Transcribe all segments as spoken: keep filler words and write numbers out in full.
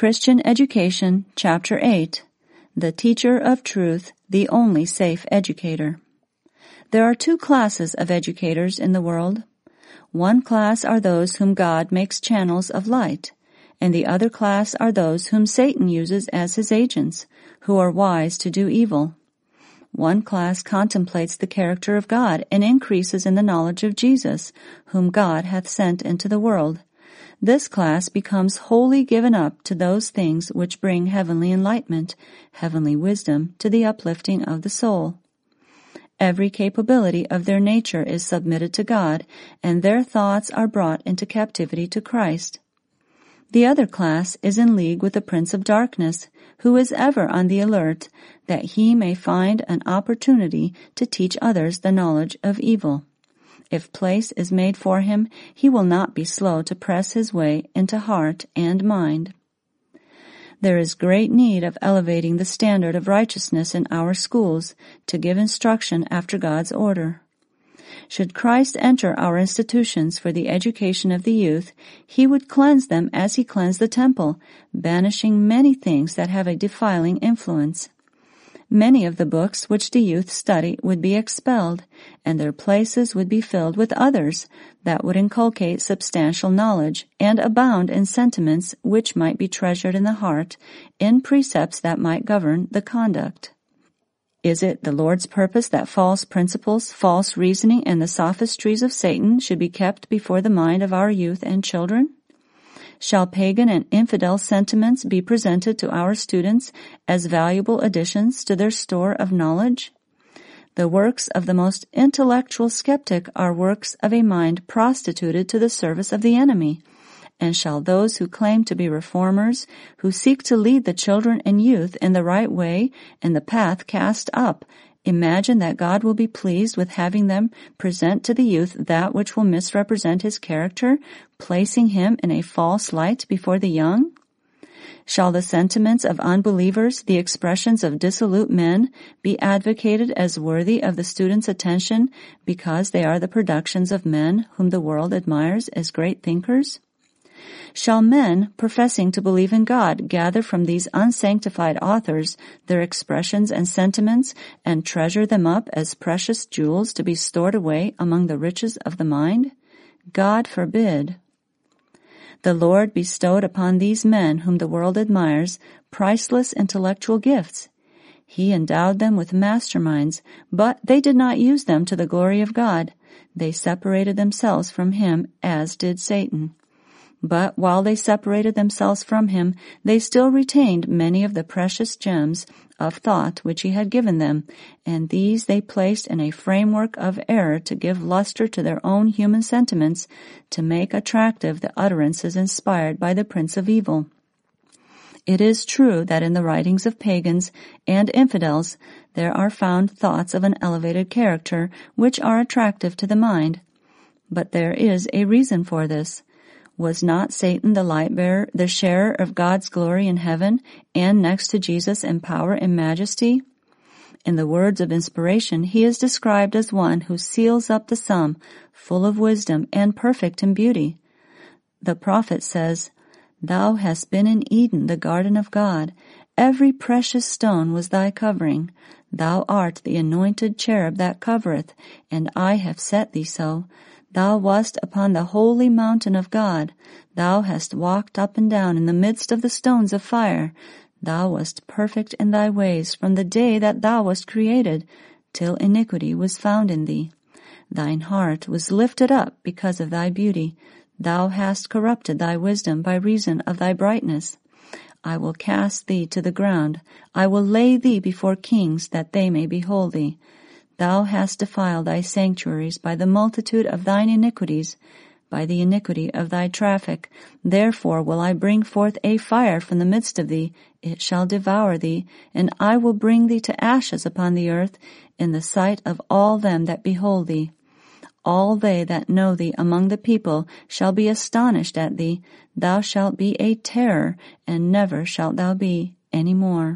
Christian Education, Chapter eight, The Teacher of Truth, the Only Safe Educator. There are two classes of educators in the world. One class are those whom God makes channels of light, and the other class are those whom Satan uses as his agents, who are wise to do evil. One class contemplates the character of God and increases in the knowledge of Jesus, whom God hath sent into the world. This class becomes wholly given up to those things which bring heavenly enlightenment, heavenly wisdom, to the uplifting of the soul. Every capability of their nature is submitted to God, and their thoughts are brought into captivity to Christ. The other class is in league with the Prince of Darkness, who is ever on the alert, that he may find an opportunity to teach others the knowledge of evil. If place is made for him, he will not be slow to press his way into heart and mind. There is great need of elevating the standard of righteousness in our schools to give instruction after God's order. Should Christ enter our institutions for the education of the youth, he would cleanse them as he cleansed the temple, banishing many things that have a defiling influence. Many of the books which the youth study would be expelled, and their places would be filled with others that would inculcate substantial knowledge and abound in sentiments which might be treasured in the heart, in precepts that might govern the conduct. Is it the Lord's purpose that false principles, false reasoning, and the sophistries of Satan should be kept before the mind of our youth and children? Shall pagan and infidel sentiments be presented to our students as valuable additions to their store of knowledge? The works of the most intellectual skeptic are works of a mind prostituted to the service of the enemy. And shall those who claim to be reformers, who seek to lead the children and youth in the right way and the path cast up, imagine that God will be pleased with having them present to the youth that which will misrepresent his character, placing him in a false light before the young? Shall the sentiments of unbelievers, the expressions of dissolute men, be advocated as worthy of the student's attention because they are the productions of men whom the world admires as great thinkers? Shall men, professing to believe in God, gather from these unsanctified authors their expressions and sentiments and treasure them up as precious jewels to be stored away among the riches of the mind? God forbid. The Lord bestowed upon these men whom the world admires priceless intellectual gifts. He endowed them with masterminds, but they did not use them to the glory of God. They separated themselves from him as did Satan. But while they separated themselves from him, they still retained many of the precious gems of thought which he had given them, and these they placed in a framework of error to give luster to their own human sentiments, to make attractive the utterances inspired by the Prince of Evil. It is true that in the writings of pagans and infidels there are found thoughts of an elevated character which are attractive to the mind. But there is a reason for this. Was not Satan the light-bearer, the sharer of God's glory in heaven, and next to Jesus in power and majesty? In the words of inspiration, he is described as one who seals up the sum, full of wisdom and perfect in beauty. The prophet says, "Thou hast been in Eden, the garden of God. Every precious stone was thy covering. Thou art the anointed cherub that covereth, and I have set thee so. Thou wast upon the holy mountain of God. Thou hast walked up and down in the midst of the stones of fire. Thou wast perfect in thy ways from the day that thou wast created, till iniquity was found in thee. Thine heart was lifted up because of thy beauty. Thou hast corrupted thy wisdom by reason of thy brightness. I will cast thee to the ground. I will lay thee before kings, that they may behold thee. Thou hast defiled thy sanctuaries by the multitude of thine iniquities, by the iniquity of thy traffic. Therefore will I bring forth a fire from the midst of thee, it shall devour thee, and I will bring thee to ashes upon the earth, in the sight of all them that behold thee. All they that know thee among the people shall be astonished at thee. Thou shalt be a terror, and never shalt thou be any more."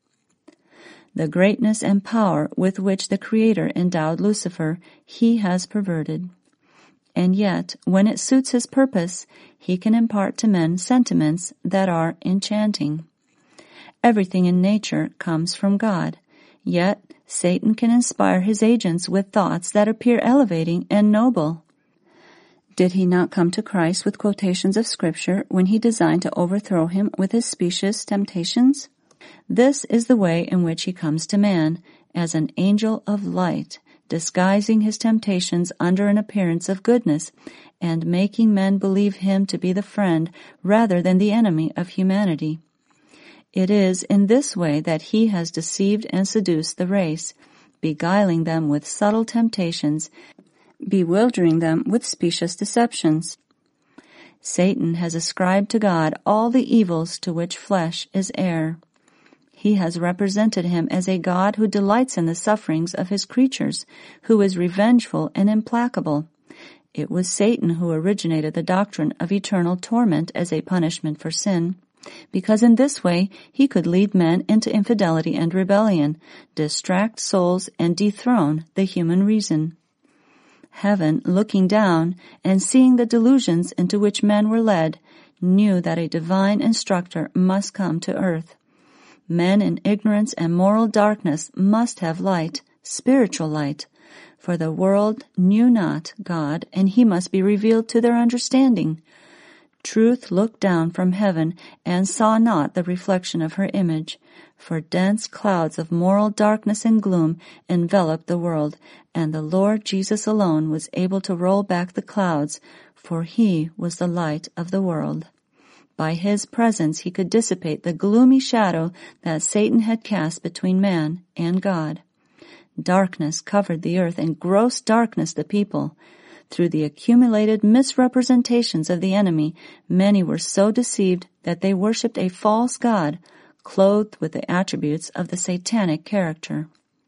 The greatness and power with which the Creator endowed Lucifer, he has perverted. And yet, when it suits his purpose, he can impart to men sentiments that are enchanting. Everything in nature comes from God, yet Satan can inspire his agents with thoughts that appear elevating and noble. Did he not come to Christ with quotations of Scripture when he designed to overthrow him with his specious temptations? This is the way in which he comes to man, as an angel of light, disguising his temptations under an appearance of goodness, and making men believe him to be the friend rather than the enemy of humanity. It is in this way that he has deceived and seduced the race, beguiling them with subtle temptations, bewildering them with specious deceptions. Satan has ascribed to God all the evils to which flesh is heir. He has represented him as a God who delights in the sufferings of his creatures, who is revengeful and implacable. It was Satan who originated the doctrine of eternal torment as a punishment for sin, because in this way he could lead men into infidelity and rebellion, distract souls, and dethrone the human reason. Heaven, looking down and seeing the delusions into which men were led, knew that a divine instructor must come to earth. Men in ignorance and moral darkness must have light, spiritual light, for the world knew not God, and he must be revealed to their understanding. Truth looked down from heaven and saw not the reflection of her image, for dense clouds of moral darkness and gloom enveloped the world, and the Lord Jesus alone was able to roll back the clouds, for he was the light of the world. By his presence he could dissipate the gloomy shadow that Satan had cast between man and God. Darkness covered the earth, and gross darkness the people. Through the accumulated misrepresentations of the enemy, many were so deceived that they worshipped a false god, clothed with the attributes of the satanic character.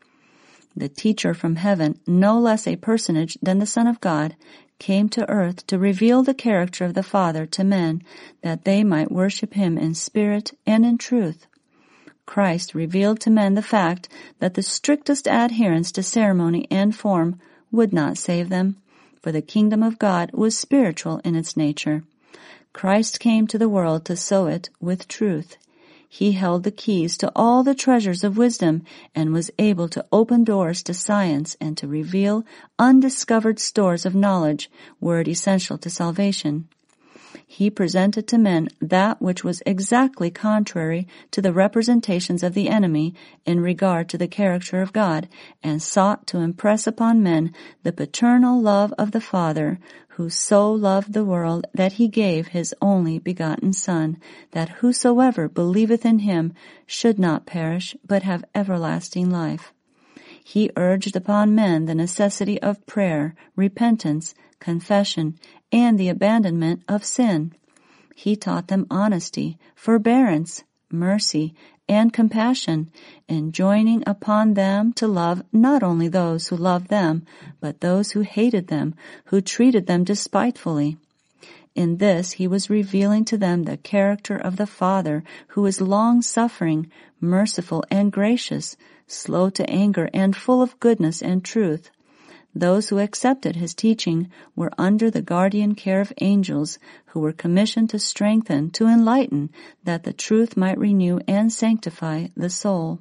The teacher from heaven, no less a personage than the Son of God, came to earth to reveal the character of the Father to men, that they might worship him in spirit and in truth. Christ revealed to men the fact that the strictest adherence to ceremony and form would not save them, for the kingdom of God was spiritual in its nature. Christ came to the world to sow it with truth. He held the keys to all the treasures of wisdom and was able to open doors to science and to reveal undiscovered stores of knowledge were it essential to salvation. He presented to men that which was exactly contrary to the representations of the enemy in regard to the character of God, and sought to impress upon men the paternal love of the Father, who so loved the world that he gave his only begotten Son, that whosoever believeth in him should not perish, but have everlasting life. He urged upon men the necessity of prayer, repentance, confession, and the abandonment of sin. He taught them honesty, forbearance, mercy, and compassion, enjoining upon them to love not only those who loved them, but those who hated them, who treated them despitefully. In this he was revealing to them the character of the Father, who is long-suffering, merciful, and gracious, slow to anger, and full of goodness and truth. Those who accepted his teaching were under the guardian care of angels, who were commissioned to strengthen, to enlighten, that the truth might renew and sanctify the soul.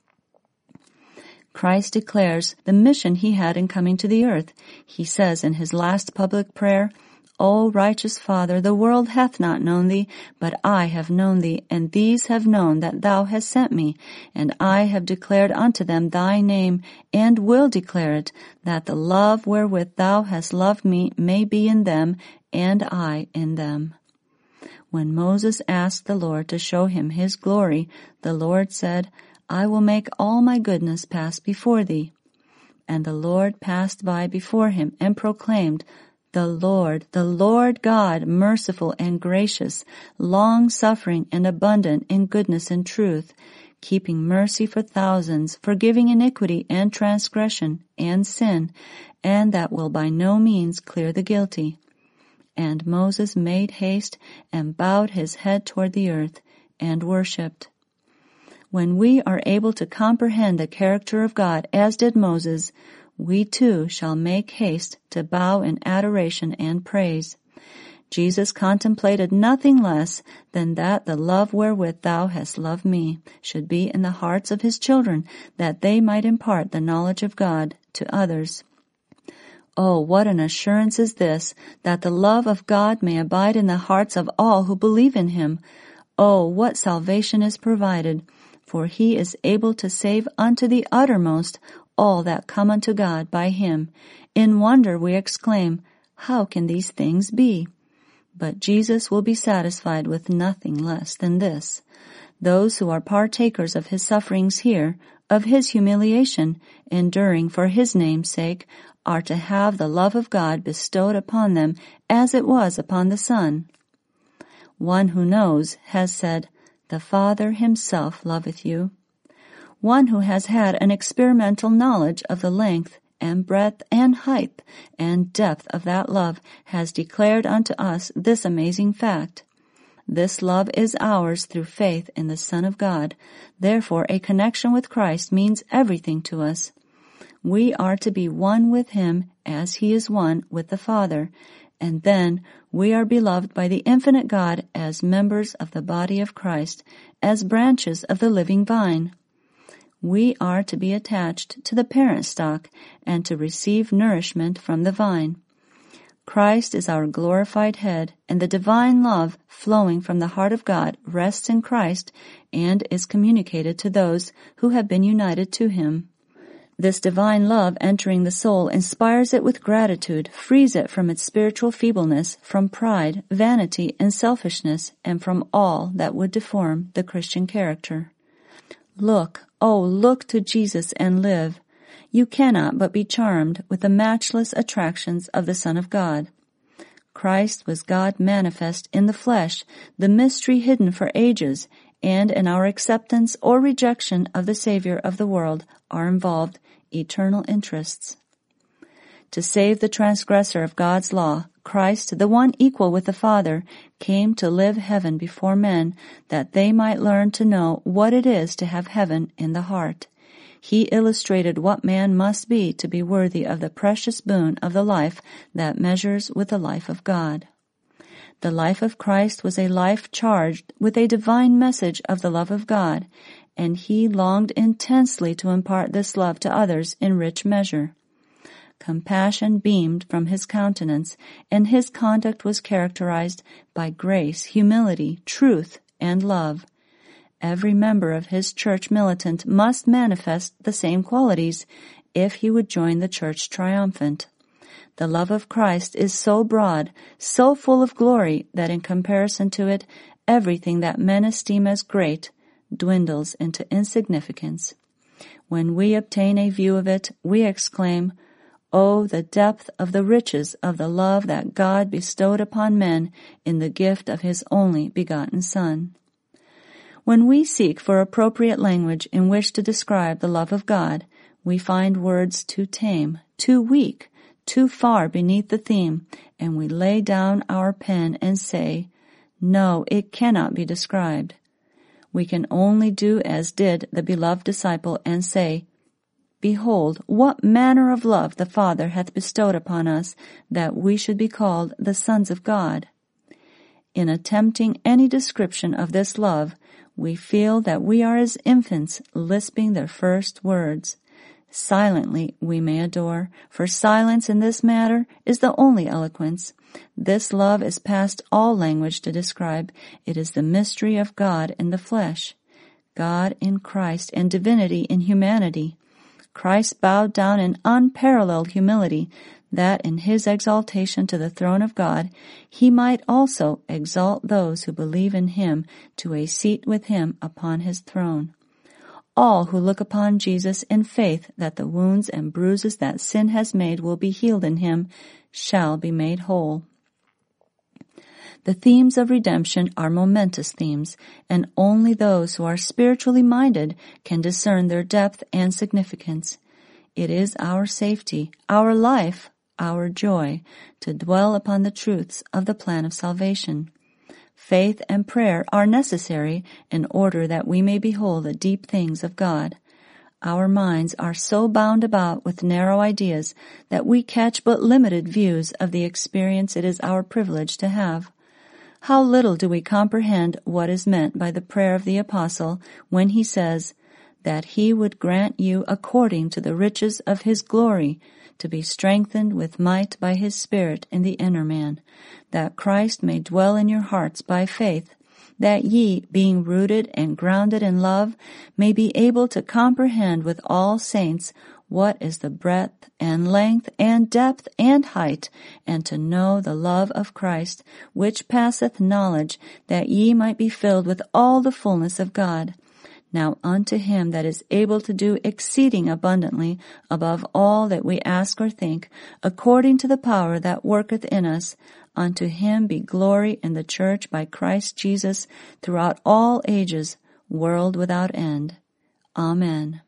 Christ declares the mission he had in coming to the earth. He says in his last public prayer, O righteous Father, the world hath not known thee, but I have known thee, and these have known that thou hast sent me, and I have declared unto them thy name, and will declare it, that the love wherewith thou hast loved me may be in them, and I in them. When Moses asked the Lord to show him his glory, the Lord said, I will make all my goodness pass before thee. And the Lord passed by before him, and proclaimed, The Lord, the Lord God, merciful and gracious, long-suffering and abundant in goodness and truth, keeping mercy for thousands, forgiving iniquity and transgression and sin, and that will by no means clear the guilty. And Moses made haste and bowed his head toward the earth and worshipped. When we are able to comprehend the character of God as did Moses, we too shall make haste to bow in adoration and praise. Jesus contemplated nothing less than that the love wherewith thou hast loved me should be in the hearts of his children, that they might impart the knowledge of God to others. Oh, what an assurance is this, that the love of God may abide in the hearts of all who believe in him. Oh, what salvation is provided, for he is able to save unto the uttermost all that come unto God by him. In wonder we exclaim, how can these things be? But Jesus will be satisfied with nothing less than this. Those who are partakers of his sufferings here, of his humiliation, enduring for his name's sake, are to have the love of God bestowed upon them as it was upon the Son. One who knows has said, "The Father himself loveth you." One who has had an experimental knowledge of the length and breadth and height and depth of that love has declared unto us this amazing fact. This love is ours through faith in the Son of God. Therefore, a connection with Christ means everything to us. We are to be one with him as he is one with the Father, and then we are beloved by the infinite God as members of the body of Christ, as branches of the living vine. We are to be attached to the parent stock and to receive nourishment from the vine. Christ is our glorified head, and the divine love flowing from the heart of God rests in Christ and is communicated to those who have been united to him. This divine love entering the soul inspires it with gratitude, frees it from its spiritual feebleness, from pride, vanity, and selfishness, and from all that would deform the Christian character. Look, oh, look to Jesus and live. You cannot but be charmed with the matchless attractions of the Son of God. Christ was God manifest in the flesh, the mystery hidden for ages, and in our acceptance or rejection of the Savior of the world are involved eternal interests. To save the transgressor of God's law, Christ, the one equal with the Father, came to live heaven before men, that they might learn to know what it is to have heaven in the heart. He illustrated what man must be to be worthy of the precious boon of the life that measures with the life of God. The life of Christ was a life charged with a divine message of the love of God, and he longed intensely to impart this love to others in rich measure. Compassion beamed from his countenance, and his conduct was characterized by grace, humility, truth, and love. Every member of his church militant must manifest the same qualities if he would join the church triumphant. The love of Christ is so broad, so full of glory, that in comparison to it, everything that men esteem as great dwindles into insignificance. When we obtain a view of it, we exclaim, "Oh, the depth of the riches of the love that God bestowed upon men in the gift of his only begotten Son." When we seek for appropriate language in which to describe the love of God, we find words too tame, too weak, too far beneath the theme, and we lay down our pen and say, "No, it cannot be described." We can only do as did the beloved disciple and say, "Behold, what manner of love the Father hath bestowed upon us, that we should be called the sons of God." In attempting any description of this love, we feel that we are as infants lisping their first words. Silently we may adore, for silence in this matter is the only eloquence. This love is past all language to describe. It is the mystery of God in the flesh, God in Christ, and divinity in humanity. Christ bowed down in unparalleled humility, that in his exaltation to the throne of God, he might also exalt those who believe in him to a seat with him upon his throne. All who look upon Jesus in faith that the wounds and bruises that sin has made will be healed in him shall be made whole. The themes of redemption are momentous themes, and only those who are spiritually minded can discern their depth and significance. It is our safety, our life, our joy, to dwell upon the truths of the plan of salvation. Faith and prayer are necessary in order that we may behold the deep things of God. our minds are so bound about with narrow ideas that we catch but limited views of the experience it is our privilege to have. How little do we comprehend what is meant by the prayer of the Apostle when he says, that he would grant you according to the riches of his glory to be strengthened with might by his Spirit in the inner man, that Christ may dwell in your hearts by faith, that ye, being rooted and grounded in love, may be able to comprehend with all saints what is the breadth and length and depth and height, and to know the love of Christ, which passeth knowledge, that ye might be filled with all the fullness of God. Now unto him that is able to do exceeding abundantly above all that we ask or think, according to the power that worketh in us, unto him be glory in the church by Christ Jesus throughout all ages, world without end. Amen.